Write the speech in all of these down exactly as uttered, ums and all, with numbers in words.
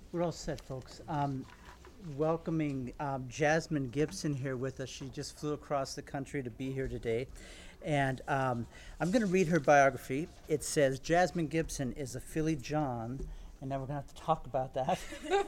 We're all set, folks. Um, welcoming um, Jasmine Gibson here with us. She just flew across the country to be here today. And um, I'm going to read her biography. It says, Jasmine Gibson is a Philly John, and now we're going to have to talk about that.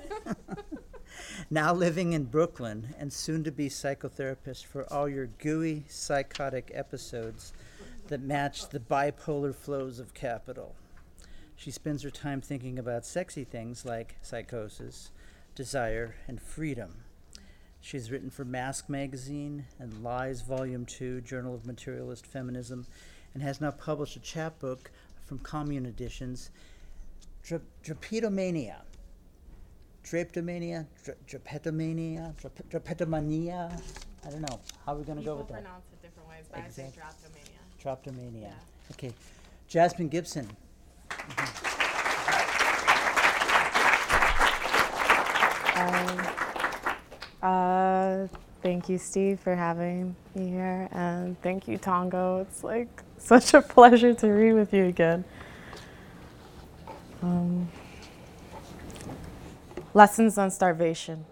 Now living in Brooklyn and soon to be psychotherapist for all your gooey psychotic episodes that match the bipolar flows of capital. She spends her time thinking about sexy things like psychosis, desire, and freedom. She's written for Mask Magazine and Lies Volume two, Journal of Materialist Feminism, and has now published a chapbook from Commune Editions, Dra- Drapetomania. Drapetomania? Dra- Drapetomania? Drap- Drapetomania? I don't know. How are we going to go with that? People pronounce it different ways, but Exact- I say droptomania. Drapetomania. Yeah. Okay. Jasmine Gibson. Um, uh, thank you, Steve, for having me here, and thank you, Tongo. It's like such a pleasure to read with you again. Um, lessons on starvation.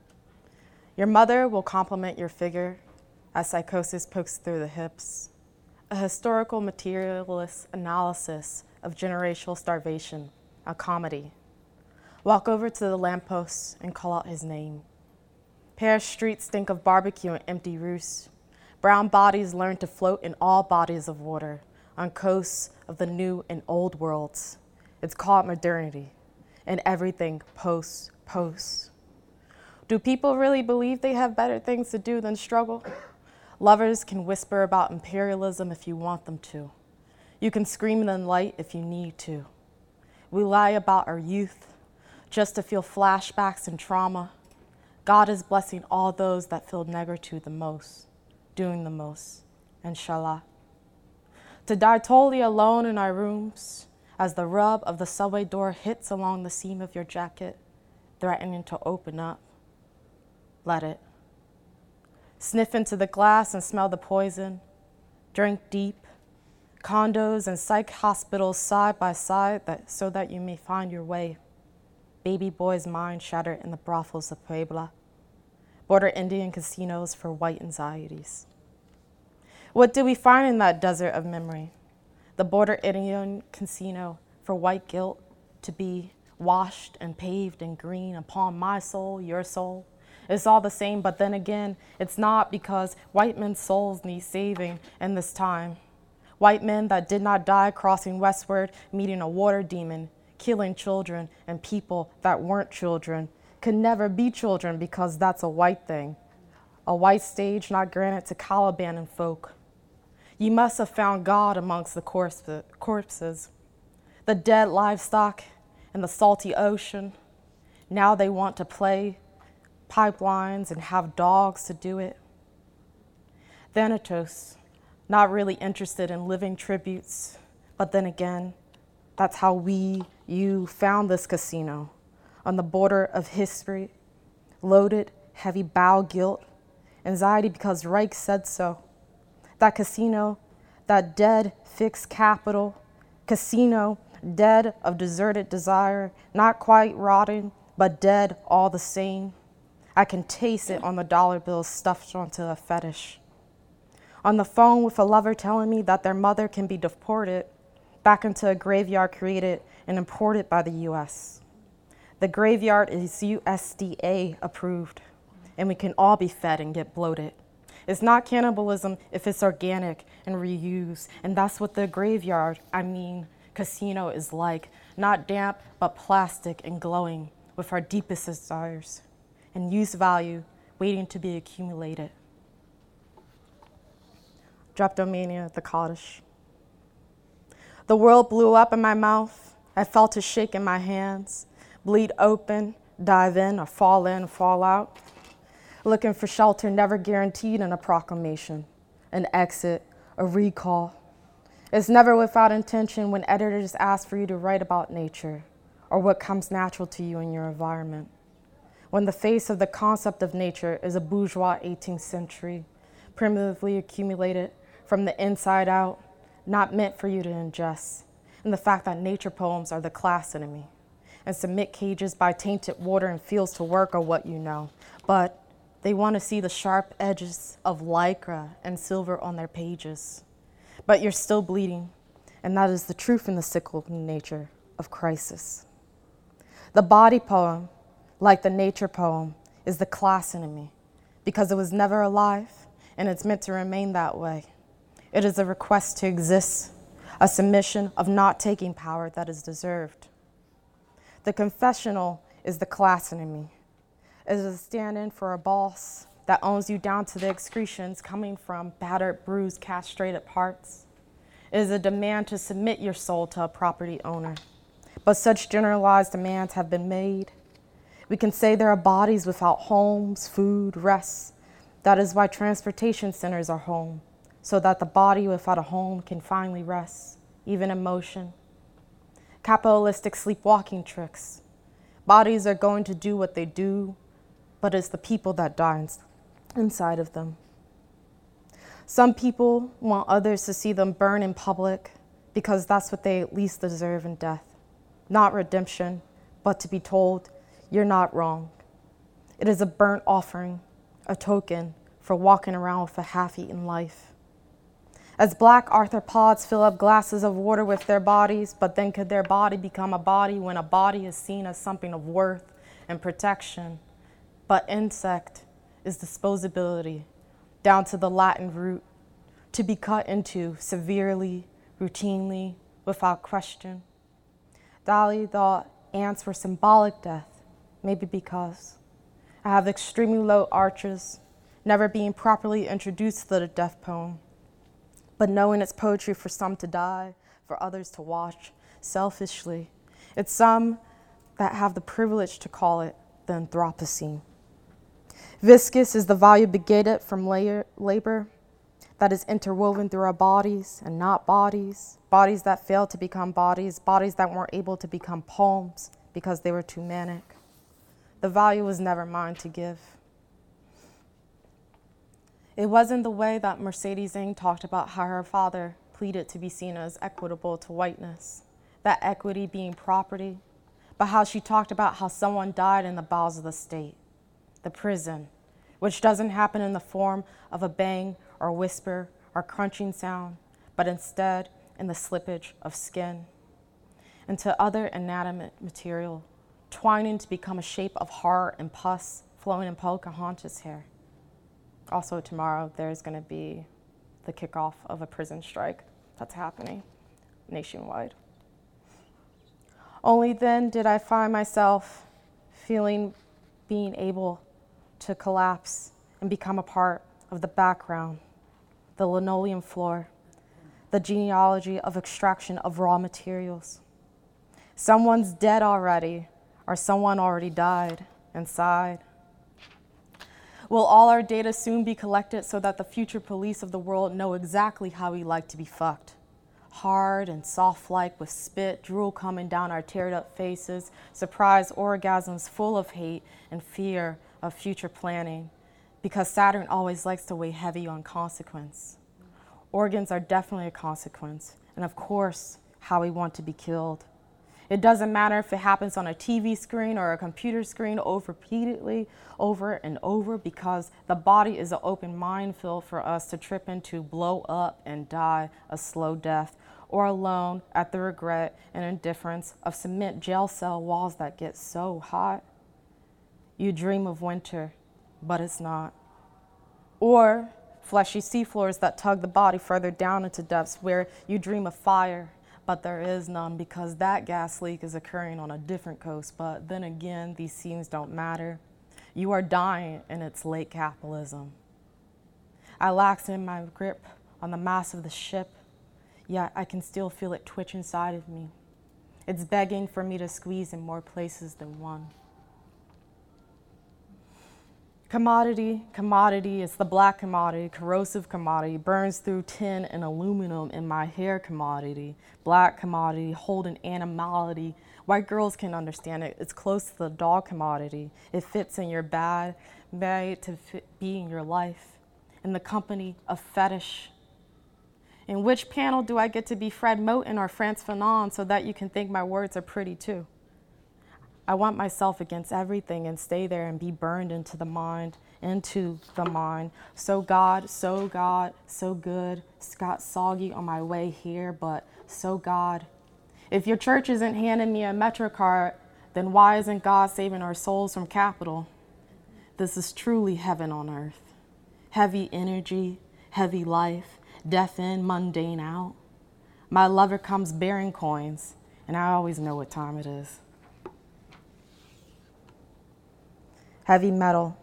Your mother will compliment your figure as psychosis pokes through the hips. A historical materialist analysis of generational starvation, a comedy. Walk over to the lamppost and call out his name. Paris streets stink of barbecue and empty roosts. Brown bodies learn to float in all bodies of water on coasts of the new and old worlds. It's called modernity, and everything post, post. Do people really believe they have better things to do than struggle? Lovers can whisper about imperialism if you want them to. You can scream in the light if you need to. We lie about our youth just to feel flashbacks and trauma. God is blessing all those that feel negritude the most, doing the most, inshallah. To die totally alone in our rooms as the rub of the subway door hits along the seam of your jacket, threatening to open up. Let it. Sniff into the glass and smell the poison. Drink deep. Condos and psych hospitals side by side that, so that you may find your way. Baby boys' mind shattered in the brothels of Puebla. Border Indian casinos for white anxieties. What did we find in that desert of memory? The border Indian casino for white guilt to be washed and paved in green upon my soul, your soul. It's all the same, but then again, it's not, because white men's souls need saving in this time. White men that did not die crossing westward, meeting a water demon, killing children and people that weren't children, could never be children because that's a white thing. A white stage not granted to Caliban and folk. You must have found God amongst the corpse- corpses, the dead livestock in the salty ocean. Now they want to play pipelines and have dogs to do it. Thanatos, not really interested in living tributes, but then again, that's how we, you, found this casino on the border of history, loaded, heavy bow guilt, anxiety because Reich said so. That casino, that dead fixed capital, casino, dead of deserted desire, not quite rotting, but dead all the same. I can taste it on the dollar bills stuffed onto a fetish. On the phone with a lover telling me that their mother can be deported back into a graveyard created and imported by the U S. The graveyard is U S D A approved, and we can all be fed and get bloated. It's not cannibalism if it's organic and reused, and that's what the graveyard, I mean, casino is like, not damp, but plastic and glowing with our deepest desires and use value waiting to be accumulated. Drapetomania, the Kaddish. The world blew up in my mouth. I felt a shake in my hands, bleed open, dive in or fall in, fall out. Looking for shelter never guaranteed in a proclamation, an exit, a recall. It's never without intention when editors ask for you to write about nature or what comes natural to you in your environment. When the face of the concept of nature is a bourgeois eighteenth century, primitively accumulated from the inside out, not meant for you to ingest, and the fact that nature poems are the class enemy. and cement cages by tainted water and fields to work are what you know. But they want to see the sharp edges of lycra and silver on their pages. But you're still bleeding, and that is the truth in the cyclical nature of crisis. The body poem, like the nature poem, is the class enemy because it was never alive and it's meant to remain that way. It is a request to exist, a submission of not taking power that is deserved. The confessional is the class enemy. It is a stand-in for a boss that owns you down to the excretions coming from battered, bruised, castrated parts. It is a demand to submit your soul to a property owner. But such generalized demands have been made. We can say there are bodies without homes, food, rest. That is why transportation centers are home, so that the body without a home can finally rest, even in motion. Capitalistic sleepwalking tricks. Bodies are going to do what they do, but it's the people that die inside of them. Some people want others to see them burn in public because that's what they at least deserve in death. Not redemption, but to be told, you're not wrong. It is a burnt offering, a token for walking around with a half-eaten life. As black arthropods fill up glasses of water with their bodies, but then could their body become a body when a body is seen as something of worth and protection? But insect is disposability, down to the Latin root, to be cut into severely, routinely, without question. Dali thought ants were symbolic death, maybe because I have extremely low arches, never being properly introduced to the death poem, but knowing it's poetry for some to die, for others to watch, selfishly. It's some that have the privilege to call it the Anthropocene. Viscous is the value begetted from layer, labor that is interwoven through our bodies and not bodies, bodies that failed to become bodies, bodies that weren't able to become poems because they were too manic. The value was never mine to give. It wasn't the way that Mercedes Ng talked about how her father pleaded to be seen as equitable to whiteness, that equity being property, but how she talked about how someone died in the bowels of the state, the prison, which doesn't happen in the form of a bang or whisper or crunching sound, but instead in the slippage of skin into other inanimate material, twining to become a shape of horror and pus flowing in Pocahontas' hair. Also tomorrow, there's going to be the kickoff of a prison strike that's happening nationwide. Only then did I find myself feeling being able to collapse and become a part of the background, the linoleum floor, the genealogy of extraction of raw materials. Someone's dead already, or someone already died inside. Will all our data soon be collected so that the future police of the world know exactly how we like to be fucked? Hard and soft-like with spit, drool coming down our teared-up faces, surprise orgasms full of hate and fear of future planning, because Saturn always likes to weigh heavy on consequence. Organs are definitely a consequence, and of course, how we want to be killed. It doesn't matter if it happens on a T V screen or a computer screen over repeatedly, over and over, because the body is an open minefield for us to trip into, blow up, and die a slow death, or alone at the regret and indifference of cement jail cell walls that get so hot. You dream of winter, but it's not. Or fleshy seafloors that tug the body further down into depths where you dream of fire, but there is none because that gas leak is occurring on a different coast. But then again, these scenes don't matter. You are dying and it's late capitalism. I lax in my grip on the mast of the ship, yet I can still feel it twitch inside of me. It's begging for me to squeeze in more places than one. Commodity, commodity, it's the black commodity, corrosive commodity, burns through tin and aluminum in my hair commodity, black commodity, holding animality. White girls can understand it. It's close to the dog commodity. It fits in your bag, made to fit, be in your life, in the company of fetish. In which panel do I get to be Fred Moten or Frantz Fanon so that you can think my words are pretty too? I want myself against everything and stay there and be burned into the mind, into the mind. So God, so God, so good. Got soggy on my way here, but so God. If your church isn't handing me a MetroCard, then why isn't God saving our souls from capital? This is truly heaven on earth. Heavy energy, heavy life, death in, mundane out. My lover comes bearing coins, and I always know what time it is. Heavy metal.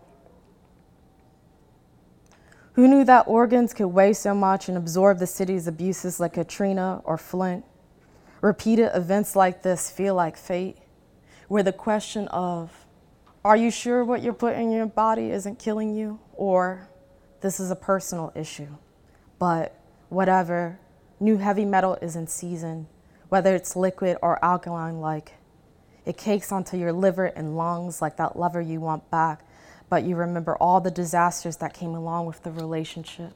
Who knew that organs could weigh so much and absorb the city's abuses like Katrina or Flint? Repeated events like this feel like fate, where the question of, are you sure what you're putting in your body isn't killing you? Or, this is a personal issue. But whatever, new heavy metal is in season, whether it's liquid or alkaline-like. It cakes onto your liver and lungs like that lover you want back, but you remember all the disasters that came along with the relationship.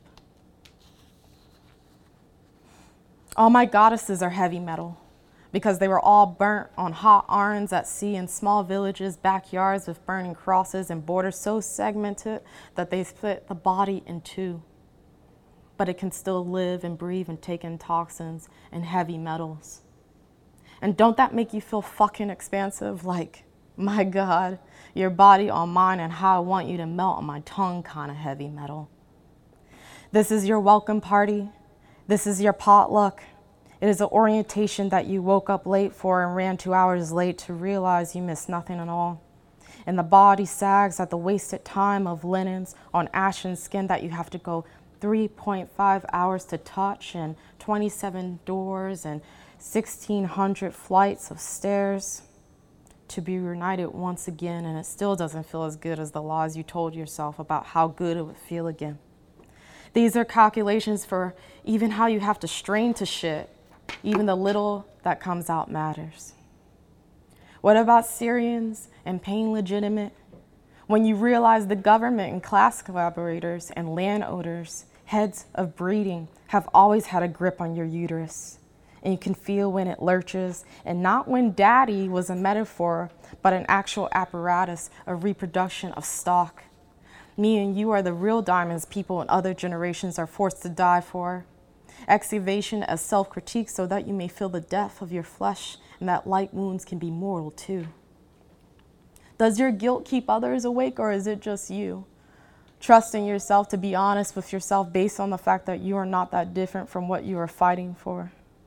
All my goddesses are heavy metal because they were all burnt on hot irons at sea in small villages, backyards with burning crosses and borders so segmented that they split the body in two. But it can still live and breathe and take in toxins and heavy metals. And don't that make you feel fucking expansive? Like, my God, your body on mine and how I want you to melt on my tongue kind of heavy metal. This is your welcome party. This is your potluck. It is an orientation that you woke up late for and ran two hours late to realize you missed nothing at all. And the body sags at the wasted time of linens on ashen skin that you have to go three point five hours to touch and twenty-seven doors and sixteen hundred flights of stairs to be reunited once again, and it still doesn't feel as good as the lies you told yourself about how good it would feel again. These are calculations for even how you have to strain to shit. Even the little that comes out matters. What about Syrians and pain legitimate? When you realize the government and class collaborators and landowners, heads of breeding, have always had a grip on your uterus. And you can feel when it lurches, and not when daddy was a metaphor, but an actual apparatus of reproduction of stock. Me and you are the real diamonds people in other generations are forced to die for. Excavation as self-critique so that you may feel the depth of your flesh and that light wounds can be mortal too. Does your guilt keep others awake, or is it just you? Trusting yourself to be honest with yourself based on the fact that you are not that different from what you are fighting for.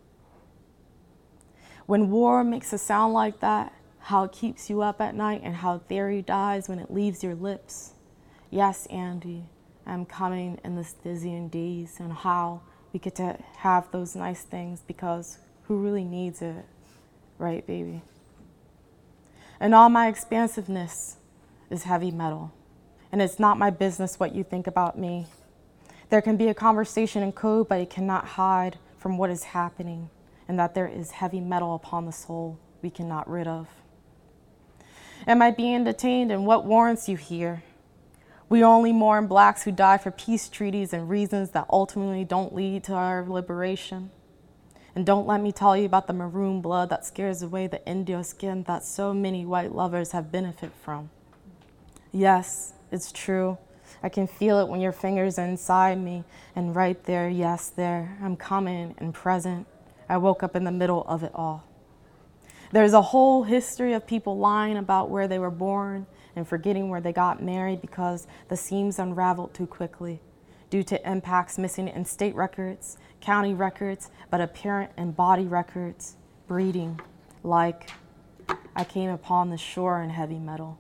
When war makes a sound like that, how it keeps you up at night and how theory dies when it leaves your lips. Yes, Andy, I'm coming in this dizzying daze, and how we get to have those nice things because who really needs it, right, baby? And all my expansiveness is heavy metal, and it's not my business what you think about me. There can be a conversation in code, but it cannot hide from what is happening, and that there is heavy metal upon the soul we cannot rid of. Am I being detained, and what warrants you here? We only mourn blacks who die for peace treaties and reasons that ultimately don't lead to our liberation. And don't let me tell you about the maroon blood that scares away the Indio skin that so many white lovers have benefited from. Yes, it's true. I can feel it when your fingers are inside me, and right there, yes, there, I'm coming and present. I woke up in the middle of it all. There's a whole history of people lying about where they were born and forgetting where they got married because the seams unraveled too quickly due to impacts missing in state records, county records, but apparent in body records, breeding, like I came upon the shore in heavy metal.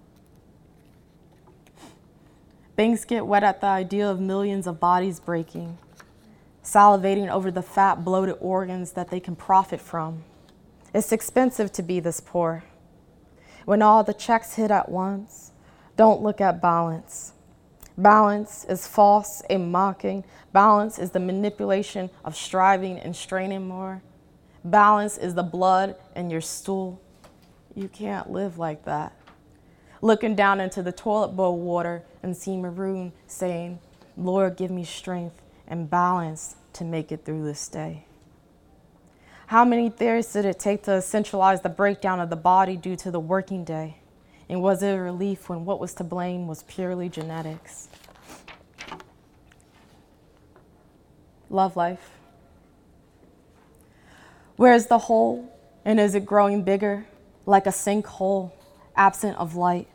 Banks get wet at the idea of millions of bodies breaking, salivating over the fat, bloated organs that they can profit from. It's expensive to be this poor. When all the checks hit at once, don't look at balance. Balance is false and mocking. Balance is the manipulation of striving and straining more. Balance is the blood in your stool. You can't live like that. Looking down into the toilet bowl water and see maroon saying, Lord, give me strength and balance to make it through this day. How many theories did it take to essentialize the breakdown of the body due to the working day? And was it a relief when what was to blame was purely genetics? Love life. Where is the hole, and is it growing bigger, like a sinkhole, absent of light?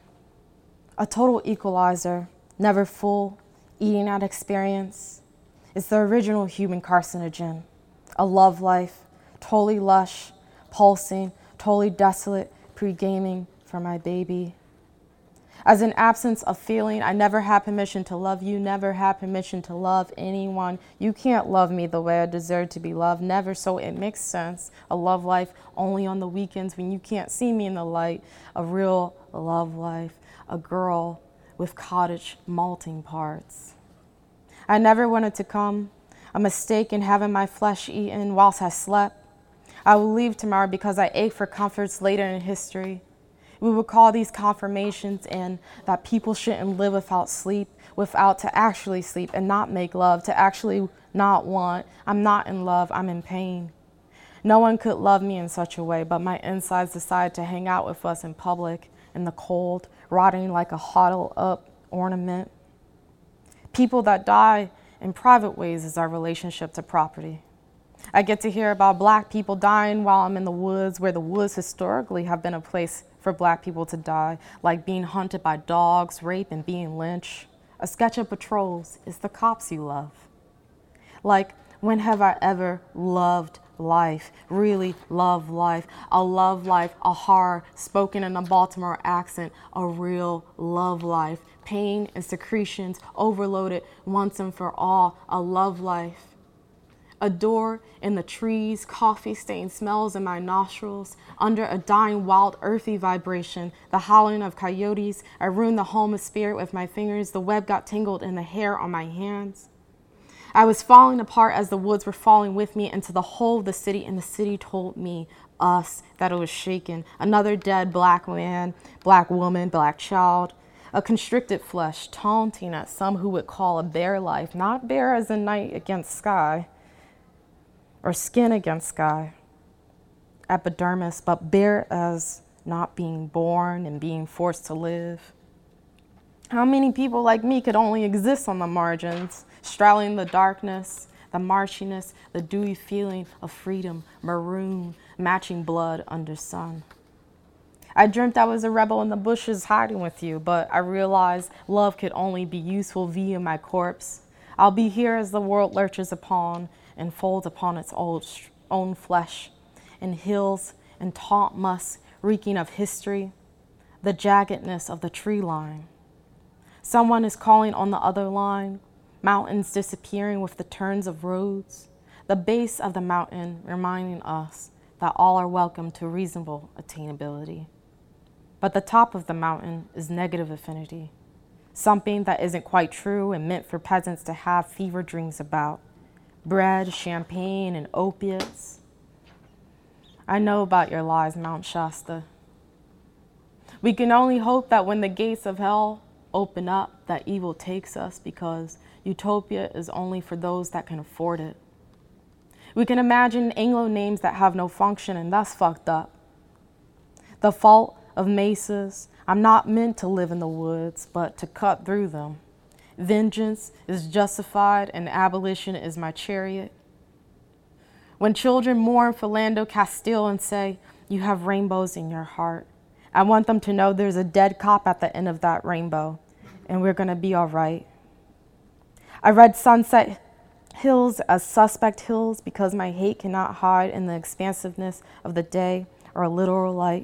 A total equalizer, never full, eating at experience. It's the original human carcinogen. A love life, totally lush, pulsing, totally desolate, pre-gaming for my baby. As an absence of feeling, I never had permission to love you, never had permission to love anyone. You can't love me the way I deserve to be loved, never, so it makes sense. A love life only on the weekends when you can't see me in the light. A real love life, a girl with cottage malting parts. I never wanted to come, a mistake in having my flesh eaten whilst I slept. I will leave tomorrow because I ache for comforts later in history. We would call these confirmations in that people shouldn't live without sleep, without to actually sleep and not make love, to actually not want. I'm not in love, I'm in pain. No one could love me in such a way, but my insides decided to hang out with us in public, in the cold, rotting like a huddled up ornament. People that die in private ways is our relationship to property. I get to hear about black people dying while I'm in the woods, where the woods historically have been a place for black people to die, like being hunted by dogs, rape, and being lynched. A sketch of patrols is the cops you love. Like, when have I ever loved life, really love life? A love life, a horror spoken in a Baltimore accent, a real love life. Pain and secretions overloaded once and for all, a love life. A door in the trees, coffee-stained smells in my nostrils. Under a dying, wild, earthy vibration, the howling of coyotes. I ruined the home of spirit with my fingers. The web got tangled in the hair on my hands. I was falling apart as the woods were falling with me into the whole of the city, and the city told me, us, that it was shaken. Another dead black man, black woman, black child. A constricted flesh, taunting at some who would call a bare life, not bare as a night against sky, or skin against sky, epidermis, but bare as not being born and being forced to live. How many people like me could only exist on the margins, straddling the darkness, the marshiness, the dewy feeling of freedom, maroon, matching blood under sun? I dreamt I was a rebel in the bushes hiding with you, but I realized love could only be useful via my corpse. I'll be here as the world lurches upon and folds upon its old, own flesh, in hills and taunt musk reeking of history, the jaggedness of the tree line. Someone is calling on the other line, mountains disappearing with the turns of roads, the base of the mountain reminding us that all are welcome to reasonable attainability. But the top of the mountain is negative affinity, something that isn't quite true and meant for peasants to have fever dreams about. Bread, champagne, and opiates. I know about your lies, Mount Shasta. We can only hope that when the gates of hell open up, that evil takes us, because utopia is only for those that can afford it. We can imagine Anglo names that have no function and thus fucked up. The fault of mesas, I'm not meant to live in the woods, but to cut through them. Vengeance is justified and abolition is my chariot. When children mourn Philando Castile and say, you have rainbows in your heart, I want them to know there's a dead cop at the end of that rainbow, and we're gonna be all right. I read Sunset Hills as suspect hills because my hate cannot hide in the expansiveness of the day or a literal light.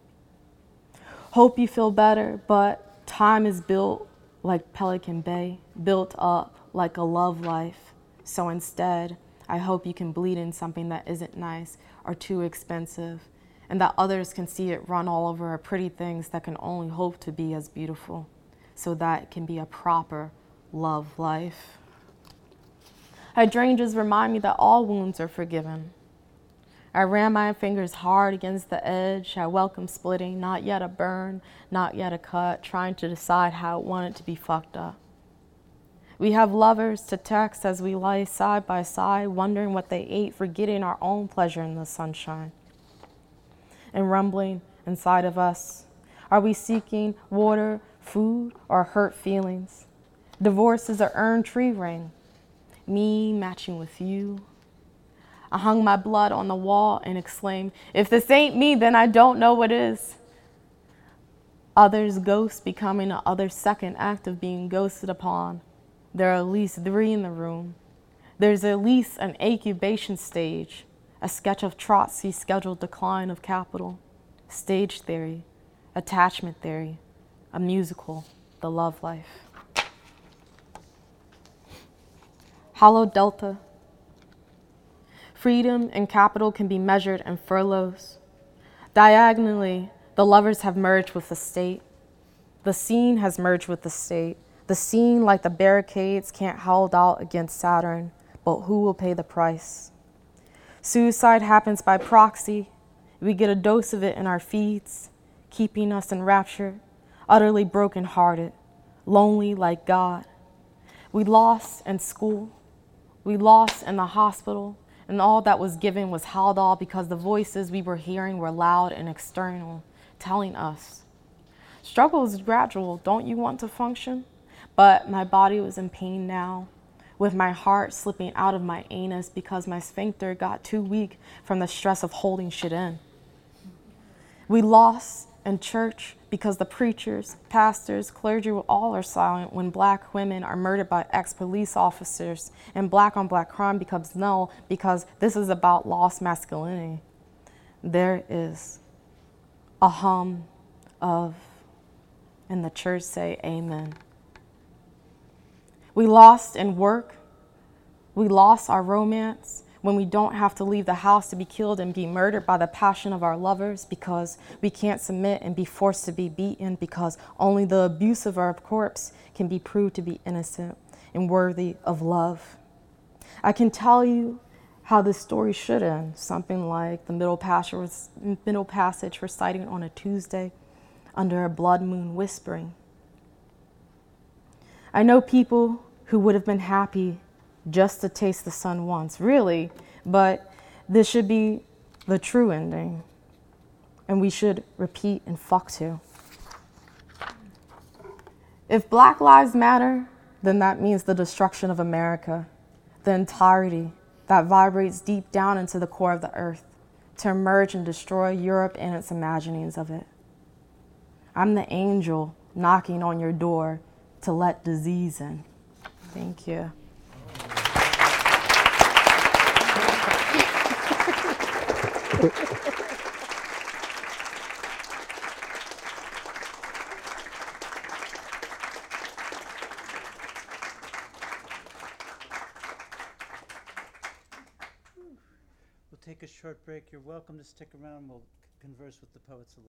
Hope you feel better, but time is built like Pelican Bay, built up like a love life. So instead, I hope you can bleed in something that isn't nice or too expensive, and that others can see it run all over our pretty things that can only hope to be as beautiful, so that it can be a proper love life. Hydrangeas remind me that all wounds are forgiven. I ran my fingers hard against the edge. I welcome splitting, not yet a burn, not yet a cut, trying to decide how it wanted to be fucked up. We have lovers to text as we lie side by side, wondering what they ate, forgetting our own pleasure in the sunshine. And rumbling inside of us, are we seeking water, food, or hurt feelings? Divorce is an earned tree ring, me matching with you. I hung my blood on the wall and exclaimed, if this ain't me, then I don't know what is. Others' ghosts becoming the other's second act of being ghosted upon. There are at least three in the room. There's at least an incubation stage, a sketch of Trotsky's scheduled decline of capital, stage theory, attachment theory, a musical, the love life. Hollow Delta. Freedom and capital can be measured in furloughs. Diagonally, the lovers have merged with the state. The scene has merged with the state. The scene, like the barricades, can't hold out against Saturn, but who will pay the price? Suicide happens by proxy. We get a dose of it in our feeds, keeping us enraptured, utterly brokenhearted, lonely like God. We lost in school. We lost in the hospital, and all that was given was held all because the voices we were hearing were loud and external, telling us, struggle is gradual, don't you want to function? But my body was in pain now, with my heart slipping out of my anus because my sphincter got too weak from the stress of holding shit in. We lost in church because the preachers, pastors, clergy all are silent when black women are murdered by ex-police officers, and black on black crime becomes null because this is about lost masculinity. There is a hum of, and the church say amen. We lost in work. We lost our romance when we don't have to leave the house to be killed and be murdered by the passion of our lovers because we can't submit and be forced to be beaten because only the abuse of our corpse can be proved to be innocent and worthy of love. I can tell you how this story should end, something like the middle passage, middle passage reciting on a Tuesday under a blood moon whispering. I know people who would have been happy just to taste the sun once, really, but this should be the true ending, and we should repeat and fuck to. If Black Lives Matter, then that means the destruction of America, the entirety that vibrates deep down into the core of the earth to emerge and destroy Europe and its imaginings of it. I'm the angel knocking on your door to let disease in. Thank you. We'll take a short break. You're welcome to stick around. We'll converse with the poets a little.